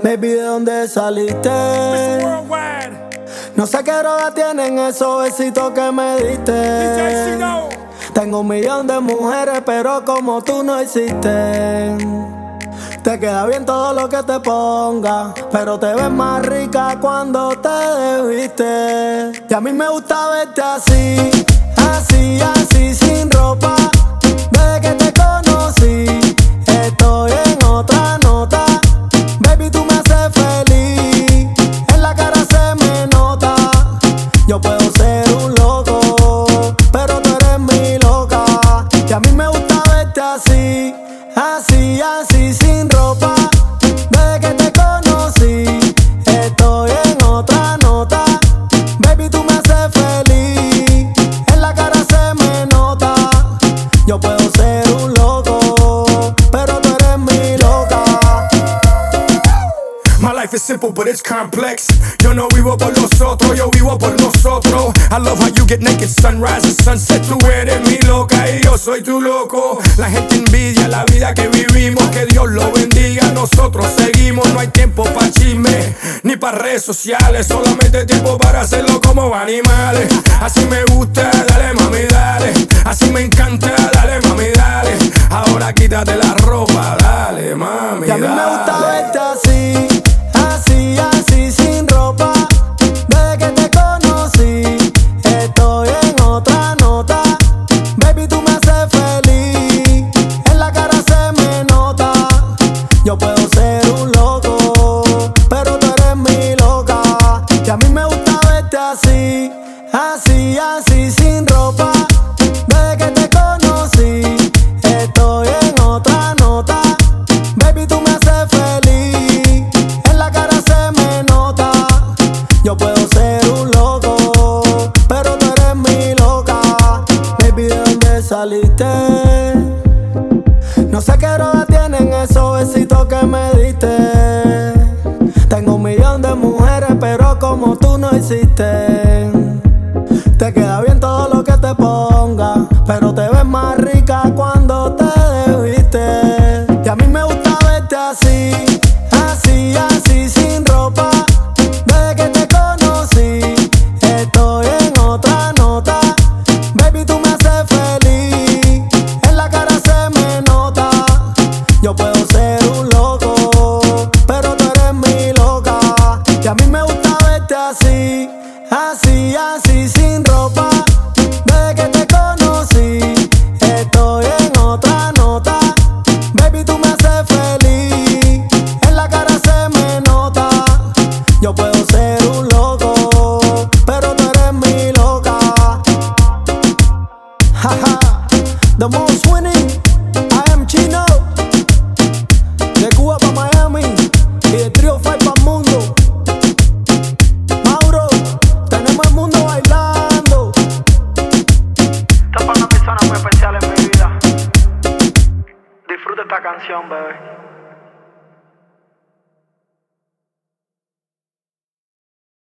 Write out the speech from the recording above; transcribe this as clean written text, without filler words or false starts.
Baby, ¿de dónde saliste? No sé qué droga tienen esos besitos que me diste. Tengo 1.000.000 de mujeres, pero como tú no existen. Te queda bien todo lo que te ponga, pero te ves más rica cuando te desviste. Y a mí me gusta verte así, así, así, sin ropa. Desde que te conocí, estoy en otra nota. Baby, tú me haces feliz, en la cara se me nota. Yo puedo ser un loco, pero tú eres mi loca. Y a mí me gusta verte así, así, así, sin ropa. Desde que te conocí, estoy en otra nota. Baby, tú me haces feliz, en la cara se me nota. Yo puedo ser un loco, pero tú eres mi loca. My life is simple, but it's complex. Yo no vivo por los otros, yo vivo por nosotros. I love how you get naked, sunrise and sunset. Tú eres mi loca y yo soy tu loco. La gente envidia la vida que vivimos, que Dios lo bendiga. Nosotros seguimos, no hay tiempo pa' chisme ni pa' redes sociales. Solamente tiempo para hacerlo como animales. Así me gusta, dale mami, dale. Así me encanta, dale mami, dale. Ahora quítate la ropa, dale mami, Y a mí me gusta dale. verte así, así, así, sin ropa. Desde que te conocí, estoy en otra nota. Baby, tú me haces feliz, en la cara se me nota. Yo puedo ser un loco, pero tú eres mi loca. Y a mí me gusta verte así, así, así, sin ropa. Desde que te conocí, estoy en otra nota. Baby, tú me haces feliz, en la cara se me nota. Yo puedo ser un loco, pero tú eres mi loca. Baby, ¿de dónde saliste? No sé qué droga tienen esos besitos que me diste. Tengo 1.000.000 de mujeres, pero como tú no existen. Te queda bien todo lo que te ponga, pero te ves más rica cuando te desviste. Y a mí me gusta verte así, así, así, sin ropa. Desde que te conocí, estoy en otra nota. Baby, tú me haces feliz, en la cara se me nota. Yo puedo ser un loco, pero tú eres mi loca. Y a mí me gusta verte así, así, así, sin ropa. Desde que te conocí, estoy en otra nota. Baby, tú me haces feliz, en la cara se me nota. Yo puedo ser un loco, pero tú eres mi loca. Haha, the most winning, I am Chino. De Cuba pa' Miami y de Trio 5 pa' el mundo. Mauro, tenemos el mundo bailando. Esta es para una persona muy especial en mi vida. Disfruta esta canción, bebé.